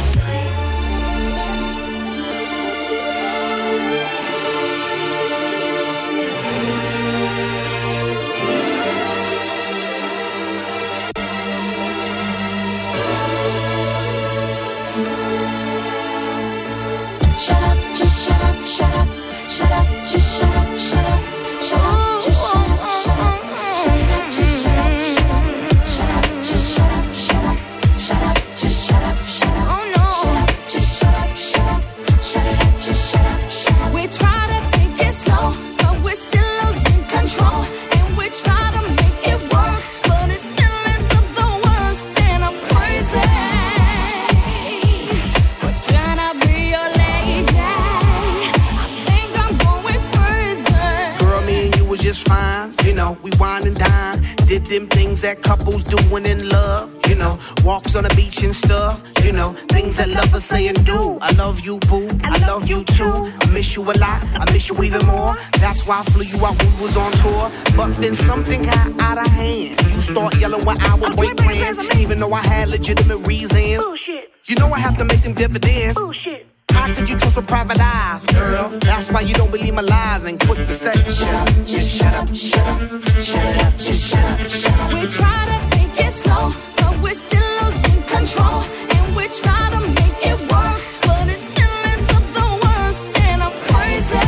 Shut up, just shut up, shut up, shut up, just shut up, shut up, shut up, just shut up, shut up, shut up, just shut up, shut up, just shut up, shut up, shut up, just shut up, shut up, oh no, shut up, just shut up, shut up, shut it up, just shut up, shut up. We try to take it slow, but we're still losing control, and we try to make it work, but it still ends up the worst, and I'm crazy. We're trying to be your lady. I think I'm going crazy. Girl, me and you was just fine. You know, we wine and dine. Did them things that couples do when in love. You know, walks on the beach and stuff. You know, things that lovers say and do. I love you, boo. I love you too. I miss you a lot. I miss you even more. That's why I flew you out when we was on tour. But then something got out of hand. You start yelling when I would break plans, even though I had legitimate reasons. Bullshit. You know I have to make them dividends. Bullshit. How could you trust with private eyes, girl? That's why you don't believe my lies and quick to say, shut up, just shut up, shut up, shut it up, just shut up, shut up. We try to take it slow, but we're still losing control, and we try to make it work, but it still ends up the worst, and I'm crazy.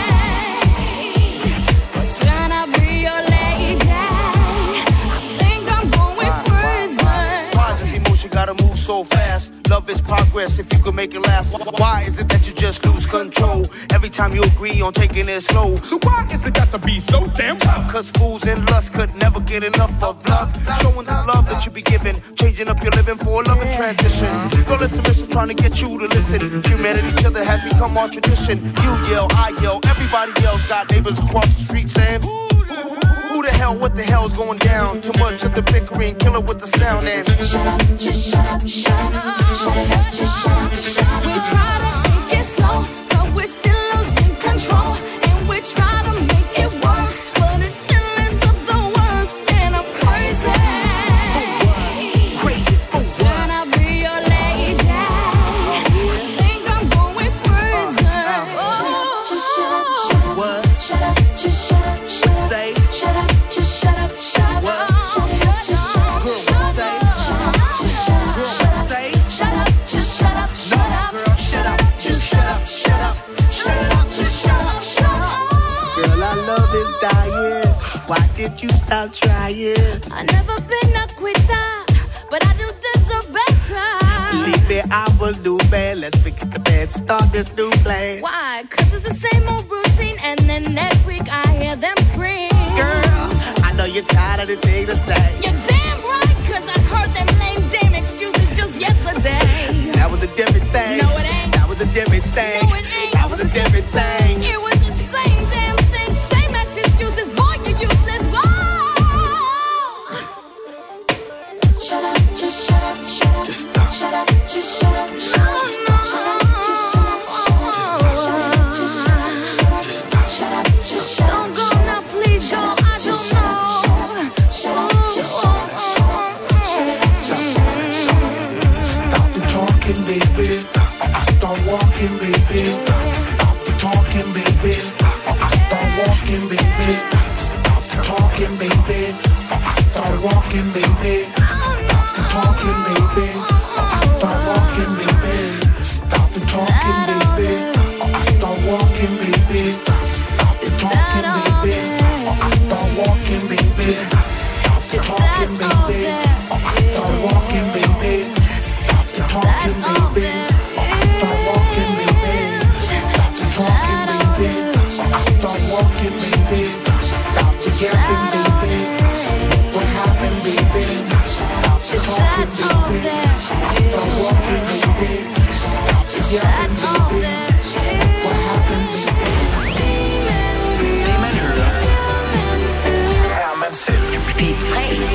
We're trying to be your lady. I think I'm going crazy. Why does emotion gotta move so fast? Love is progress if you can make it last. Why is it that you just lose control every time you agree on taking it slow? So why is it got to be so damn tough? Cause fools and lust could never get enough of love. Showing the love that you be giving, changing up your living for a loving transition. Girl, listen, mission, trying to get you to listen. Humanity, each other has become our tradition. You yell, I yell, everybody yells. Got neighbors across the street saying, who the hell, what the hell's going down? Too much of the bickering, kill it with the sound and Shut up, just shut up, shut up, shut it up, just shut up, shut up. We try to take it slow, but we're still losing control, and we try to make it work, but it still ends up the worst, and I'm crazy. crazy. Trying to be your lady. I think I'm going crazy. Just shut up, shut up. What? Shut up, just shut up, shut up. Say. Shut up, just shut up, shut up. What? Shut up, just shut up, Girl, shut up. say. Shut up, just shut up, Girl, shut up. say. Shut up, just shut up, shut up. Girl, shut up, just shut up, shut up. Shut it up, just shut up, shut up. Girl, our love is dying. Why did you stop trying? I never been a quitter, but I do deserve better. Believe me, I will do bad. Let's forget the bad, start this new plan. Why? Cause it's the same old routine, and then next week I hear them scream. Girl, I know you're tired of the thing to say. You're damn right, cause I heard them lame damn excuses just yesterday. That was a different thing. No, it ain't. That was a different thing. No, it ain't. That was a different thing. It was the same damn thing, same ass excuses. Boy, you're useless. Whoa! Shut up, just shut up, shut up. Just stop. Shut up, just shut up. No, no. Shut up, just shut up, shut up. Shut up, just shut up, shut up. Shut up, just shut up. Don't go now, please go. I don't know. walking, baby. Stop the talking, baby. I start walking, baby. Stop the talking, baby. I start walking, baby. Stop the talking, baby. I start walking, baby. Stop the talking, baby. I start walking, baby. Stop the talking, baby. I start walking, baby. Stop the talking, baby. I start walking, baby. Stop the yapping, baby. What happened, baby? Stop the talking, baby. Start walking, baby. Stop the yapping, baby. What happened, baby? Det man hører, er man selv. P3.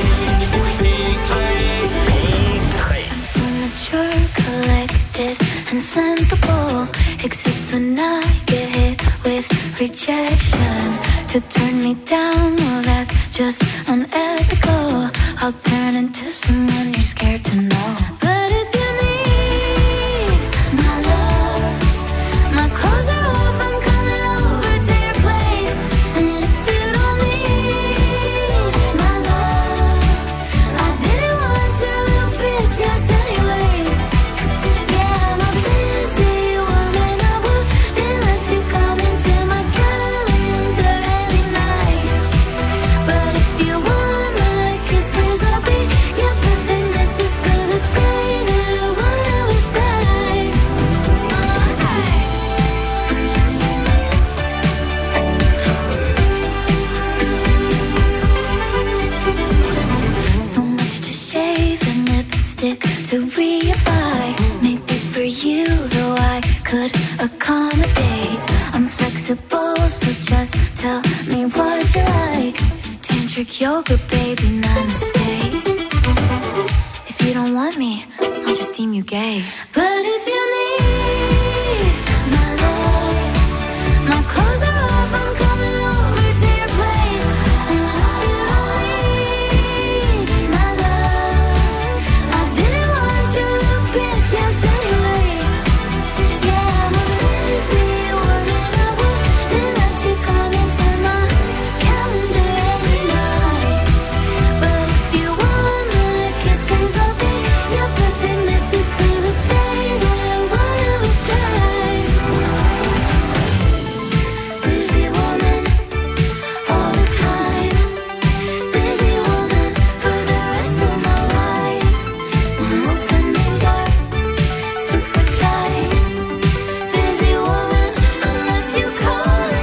Mature, collected, and sensible. Except when I get hit with rejection. To turn me down, well that's just unethical. I'll turn into someone you're scared to know. But if you need my love, my clothes are off, I'm coming over to your place. And if you don't need my love, I didn't want your little bitch, yes anyway. Yeah, I'm a busy woman, I wouldn't let you come into my calendar any night. But if you want my kisses, I'll be your perfect missus till the day that one of us dies. So much to shave and lipstick to reapply. Maybe for you, though I could accommodate. I'm flexible, so just tell me what you like. Tantric yoga, baby, namaste. If you don't want me, I'll just deem you gay. But if you need my love, my clothes are off, I'm coming over to your place. And if you don't need my love, I didn't want your little bitch, yes anyway. Yeah, I'm a busy woman, I wouldn't let you come into my calendar any night. But if you want my kisses, I'll be your perfect missus till the day that one of us dies. Busy woman, all the time. Busy woman for the rest of my life. My openings are super tight. Busy woman, unless you call it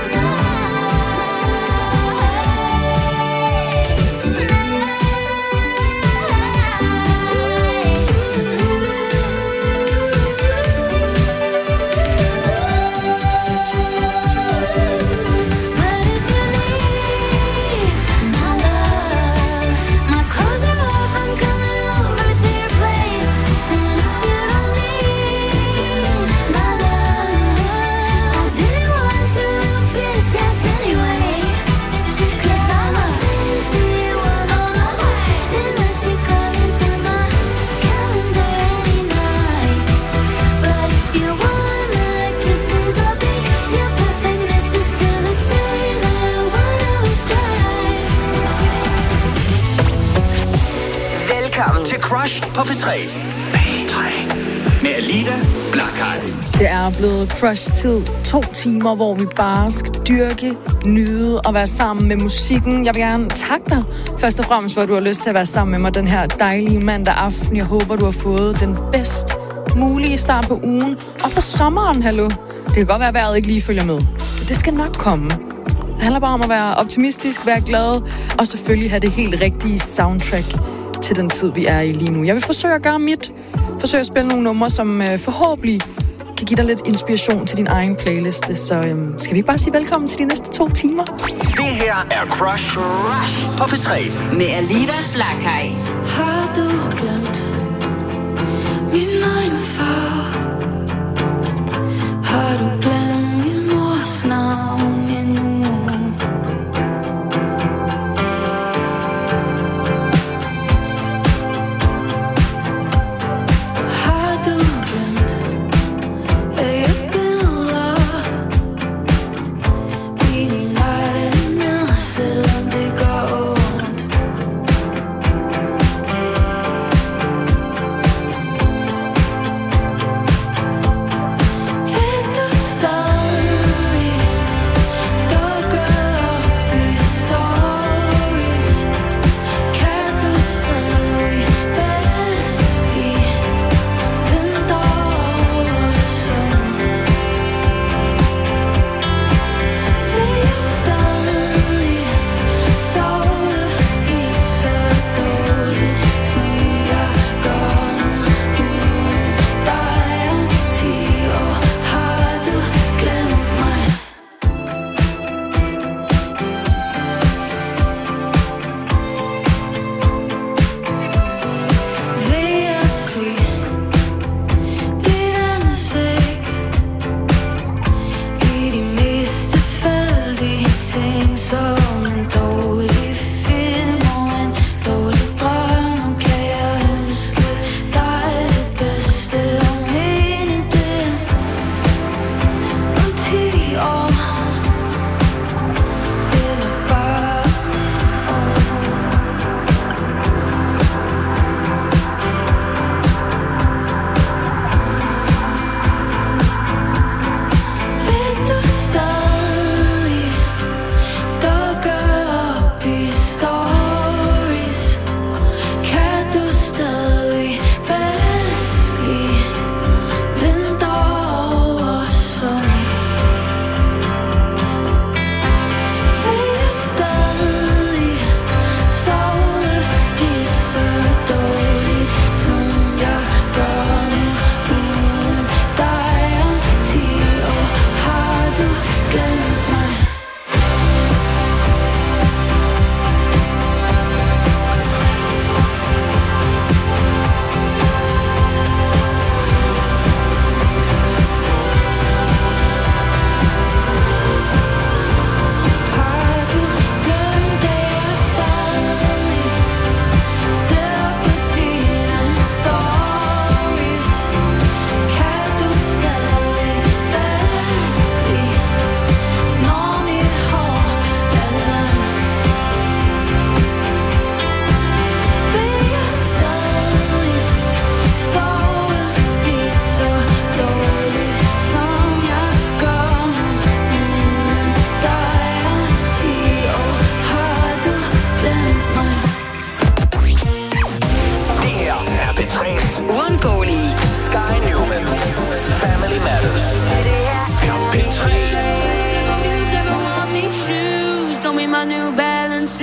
my clothes are off, I'm coming over to your place. And if you don't need my love, I didn't want your little bitch, yes anyway. 'Cause I'm a busy woman, I wouldn't let you come into my calendar any night. But if you want my kisses, I'll be your perfect missus till the day that one of us dies. Velkommen til Crush på P3. P3. Med Alida Blackheart. Det er blevet crush-tid. 2 timer, hvor vi bare skal dyrke, nyde og være sammen med musikken. Jeg vil gerne takke dig først og fremmest, for at du har lyst til at være sammen med mig den her dejlige mandag aften. Jeg håber, du har fået den bedst mulige start på ugen. Og på sommeren, hallo. Det kan godt være, at vejret ikke lige følger med. Men det skal nok komme. Det handler bare om at være optimistisk, være glad og selvfølgelig have det helt rigtige soundtrack til den tid, vi er i lige nu. Jeg vil forsøge at gøre mit. Forsøge at spille nogle numre, som forhåbentlig kan give dig lidt inspiration til din egen playliste. Så skal vi ikke bare sige velkommen til de næste 2 timer? Det her er Crush på P3 med Alida Blackheart. Har du glemt min egen far? Har du glemt min mors navn endnu? Har du glemt, at jeg beder i din lejlighed, selvom det gør ondt?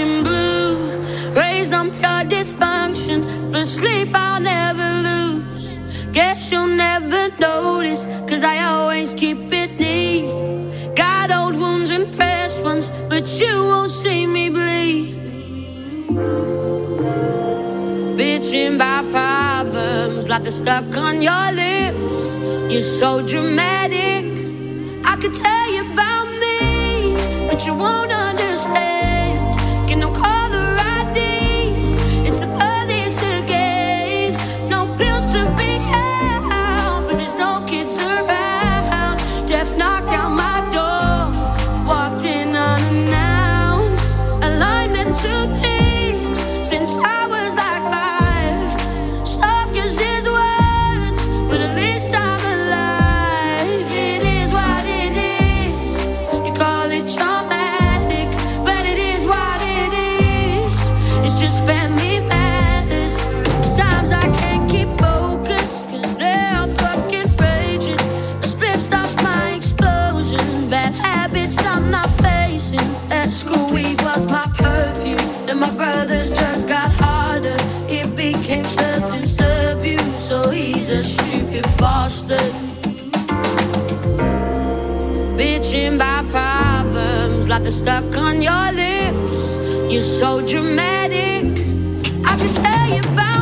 and blue. Raised on pure dysfunction, but sleep I'll never lose. Guess you'll never notice, 'cause I always keep it neat. Got old wounds and fresh ones, but you won't see me bleed. Bitching by problems like they're stuck on your lips. You're so dramatic, I could tell you about me, but you won't understand. Can no caller IDs, it's the police again. No pills to be had, but there's no kids around. Death knocked down my door, walked in unannounced. Alignment to things since I was like 5. Soft 'cause his words, but at least I'm alive. It is what it is. You call it traumatic, but it is what it is. It's just family matters. Sometimes I can't keep focus, 'cause they're fucking raging. A split stops my explosion. Bad habits I'm not facing. At school weed was my perfume, and my brother's drugs got harder. It became substance abuse, so he's a stupid bastard. Bitching by problems like they're stuck on your lips. You're so dramatic, I can tell you about